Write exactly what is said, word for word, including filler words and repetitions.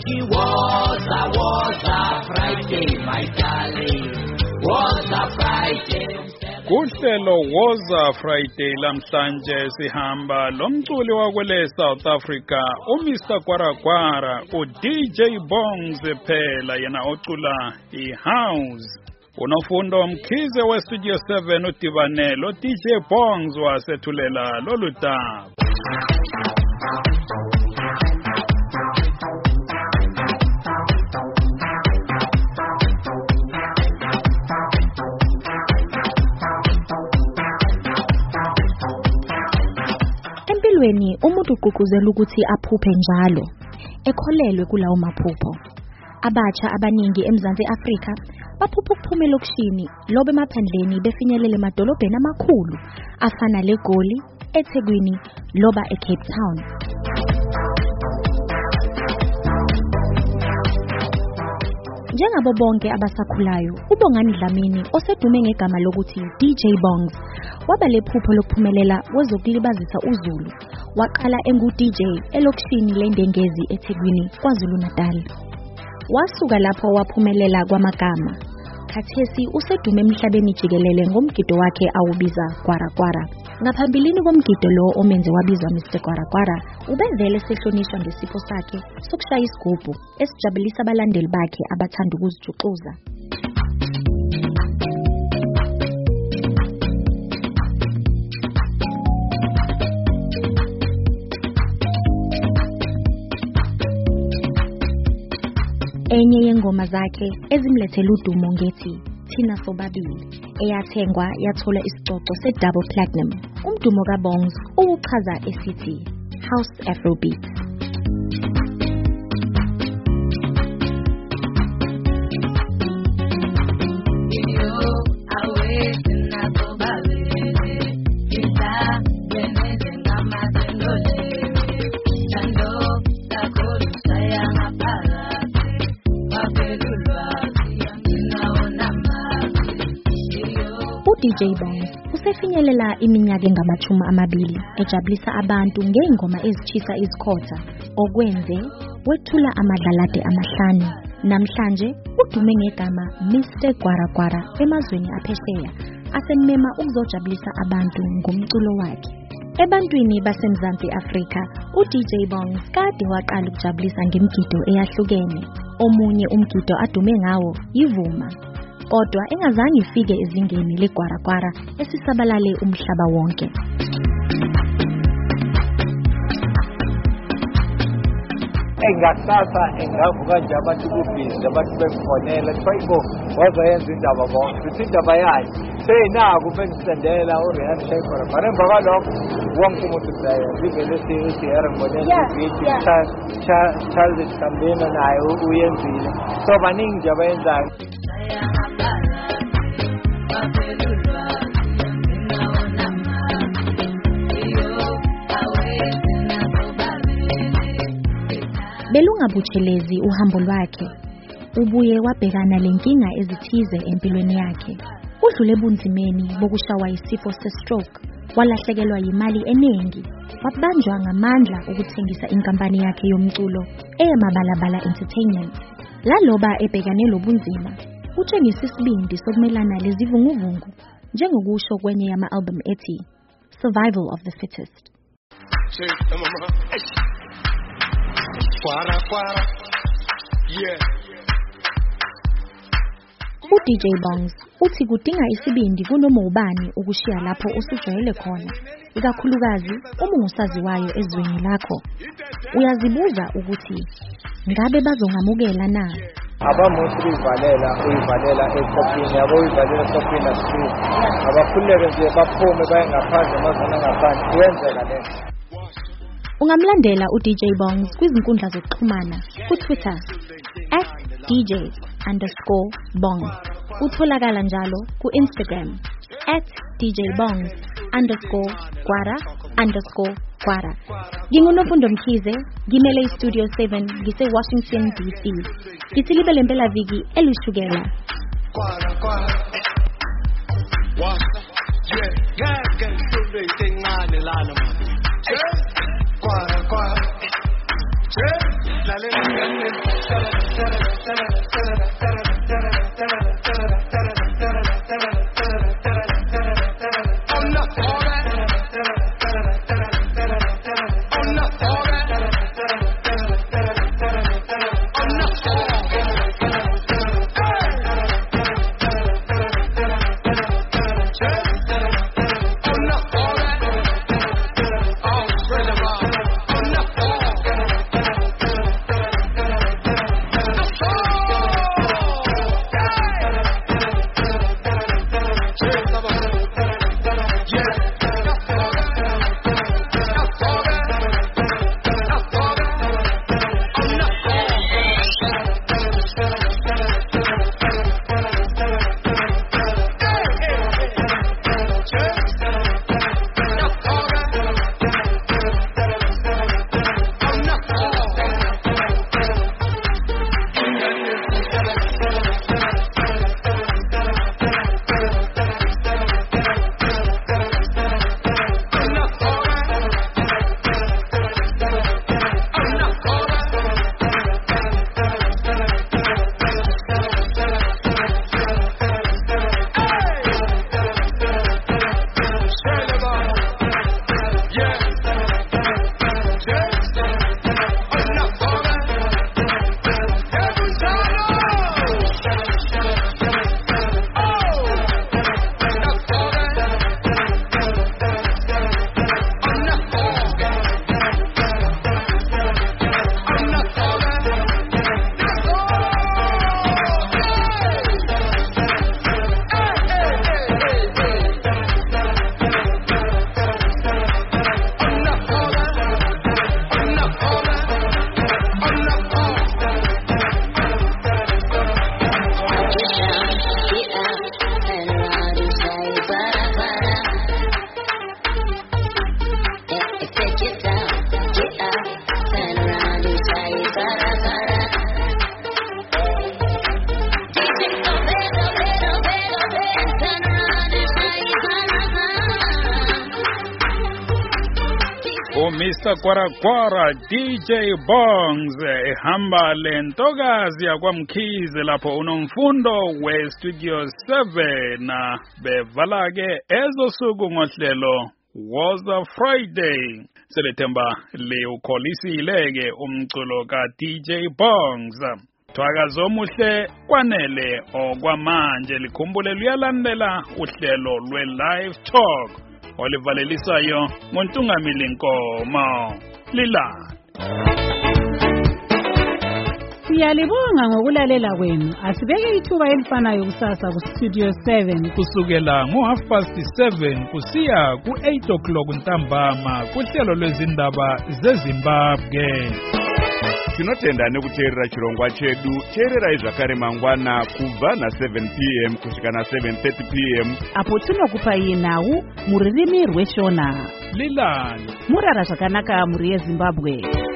It was a, was a Friday, my darling. Was a Friday. Kuhlelo Woza Friday lamhlanje sihamba lomculi wakwele South Africa uMister Kwarakara uD J Bongs phela yena ocula iHouse. Unofundo Mkhize we Studio seven udibanelo D J Bongs wasethulela lolu daba. Empilweni umuntu uqhuquzela ukuthi aphuphe njalo ekholelwe kulawo maphupho. Abatsha abaningi eMzansi Afrika baphupha ukuphuma elokishini lobe emaphandleni befinyelele emadolobheni amakhulu afana leGoli, eThekwini loba eCape Town. Njengabo bonke abasakhulayo, uBongani Dlamini osedume ngegama lokuthi D J Bongs waba lephupho lokuphumelela wezokulibazisa uZulu. Waqala engu D J elokishini leNdengezi eThekwini, KwaZulu Natal. Wasuka lapho waphumelela kwamagama. Khathesi usedume emhlabeni jikelele ngomgido wakhe awubiza Kwarakara. Ngaphambilini komgido lo omenze wabizwa Mister Kwarakara, ubevele sehlonishwa ngesipho sakhe sokushaya isigubhu esijabulisa abalandeli bakhe abathanda ukuzijuxuza. Enye yengoma zakhe ezimlethela udumo ngethi Thina Sobabili eyathengwa yathola isicoco se-double platinum. Umdumo kaBongs uchaza esithi House Afrobeat. D J Bongs usefinyelela iminyaka engamachumi amabili ejabulisa abantu ngeingoma ezichisa izikhotha okwenze wethula amadlalade amahlanu. Namhlanje udume ngegama Mister Kwarakara emazweni aphesheya asemema ukuzojabulisa abantu ngomculo wakhe. Ebantwini baseMzansi Afrika, uD J Bongs kade waqala ukujabulisa ngemigido eyahlukene. Omunye umgido adume ngawo yivuma, kodwa engazange ifike ezingeni leGwarakwara esisabalale umhlaba wonke. Engasasa engavuka nje abantu kubhizi abantu befonela thayibo wazoyenza indaba bonke sithi indaba yayo seyinaku bensendela uRihan Shekora mara emva kwalokho wonke umuntu uzayo livele sithi yara ngibonela ukuthi Charles Kambena naye uyenzile so baningi nje abayenzayo. Belungabutshelezi uhambo lwakhe, ubuye wabhekana lenkinga ezithize empilweni yakhe. Udlule ebunzimeni bokushawa isifo se-stroke, walahlekelwa yimali eningi, wabanjwa ngamandla ukuthengisa inkampani yakhe yomculo eyamabalabala Entertainment. Laloba ebhekane lobunzima, utshengisa isibindi sokumelana lezivunguvungu, njengokusho kwenye yama-album ethi Survival of the Fittest. Yeah. uD J Bongs uthi kudinga isibindi kunoma ubani ukushiya lapho usujwayele khona, ikakhulukazi uma ungusaziwayo ezweni lakho. Uyazibuza ukuthi ngabe bazongamukela na? Abamuthi uyivalela uyivalela ekopini yabo uyivalela ekopini street abakhuleke nje baphume baye ngaphandle amazona ngaphandle kuyenzeka lento. Ungamlandela uD J Bongs kwizinkundla zokuxhumana ku-Twitter at D J underscore Bongs. Utholakala njalo ku-Instagram at D J Bongs underscore Kwara underscore Kwara. Ngingunofundo Mkhize, ngimele iStudio seven ngise-Washington D C. Ngithi le mpelaviki elushukela. Kwara kwara. Wasa. Yeah, ngeke ngisuke ingane lana manje. Kwara kwara. Yeah. Mister Kwarakwara D J Bongs ehamba lentokazi yakwamkhize lapho unomfundo we Studio seven bevala ke ezosuku ngohlelo Woza Friday. Selethemba le ukholisile ke umculo ka D J Bongs. Twakazomuhle kwanele okwamanje likhumbule luyalandela uhlelo lwe live talk olivalelisayo ngontungamili Nkomo Lila. Siyalibonga ngokulalela kwenu. Asibeke ithuba elifanayo kusasa ku Studio seven kusukela ngo half past seven kusiya ku eight o'clock ntambama kuhlelo lwezindaba zeZimbabwe. Tinotenda nekuteerera chirongwa chedu teererai zvakare mangwana kubva na seven p m kusvika na seven thirty p m apo tinokupai nhau muririmi rweshona. Lilani Murara zvakanaka muri yeZimbabwe.